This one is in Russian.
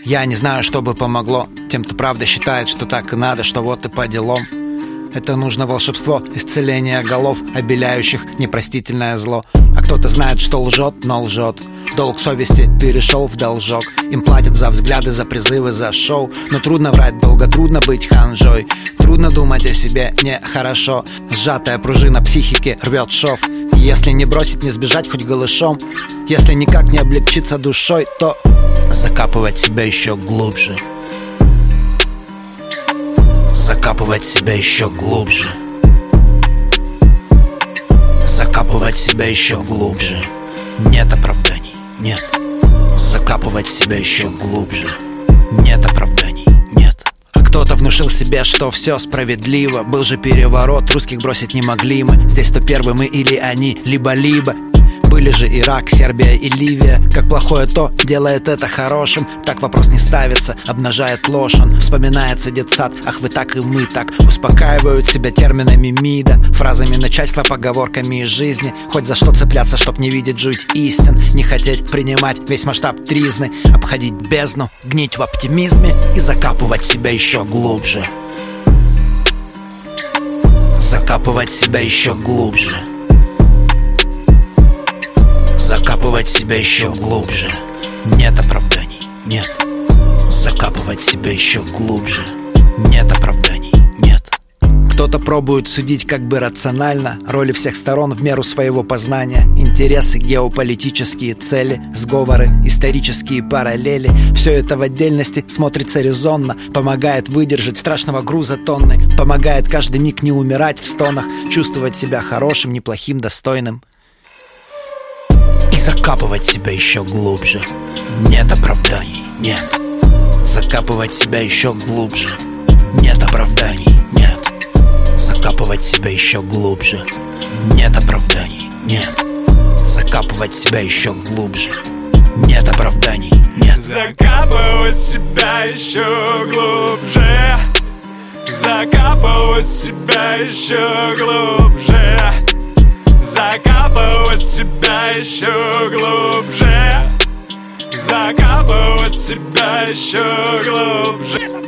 Я не знаю, что бы помогло тем, кто правда считает, что так и надо, что вот и по делам. Это нужно волшебство, исцеление голов, обеляющих непростительное зло. А кто-то знает, что лжет, но лжет. Долг совести перешел в должок. Им платят за взгляды, за призывы, за шоу. Но трудно врать долго, трудно быть ханжой. Трудно думать о себе нехорошо. Сжатая пружина психики рвет шов. Если не бросить, не сбежать хоть голышом, если никак не облегчиться душой, то закапывать себя еще глубже. Закапывать себя еще глубже. Закапывать себя еще глубже. Нет оправданий, нет. Закапывать себя еще глубже. Нет оправданий, нет. А кто-то внушил себе, что все справедливо. Был же переворот, русских бросить не могли мы. Здесь то первый мы или они, либо-либо. Были же Ирак, Сербия и Ливия. Как плохое то делает это хорошим. Так вопрос не ставится, обнажает ложь. Он вспоминается детсад, ах вы так и мы так. Успокаивают себя терминами МИДа, фразами начальства, поговорками из жизни. Хоть за что цепляться, чтоб не видеть жуть истин. Не хотеть принимать весь масштаб тризны. Обходить бездну, гнить в оптимизме и закапывать себя еще глубже. Закапывать себя еще глубже. Закапывать себя еще глубже. Нет оправданий, нет. Закапывать себя еще глубже. Нет оправданий, нет. Кто-то пробует судить как бы рационально. Роли всех сторон в меру своего познания. Интересы, геополитические цели, сговоры, исторические параллели. Все это в отдельности смотрится резонно. Помогает выдержать страшного груза тонны. Помогает каждый миг не умирать в стонах. Чувствовать себя хорошим, неплохим, достойным. И закапывать себя еще глубже. Нет оправданий, нет. Закапывать себя еще глубже. Нет оправданий, нет. Закапывать себя еще глубже. Нет оправданий, нет. Закапывать себя еще глубже. Нет оправданий, нет. Закапывать себя еще глубже. Закапывать себя еще глубже. Закапывать себя еще глубже. Закапывать себя еще глубже.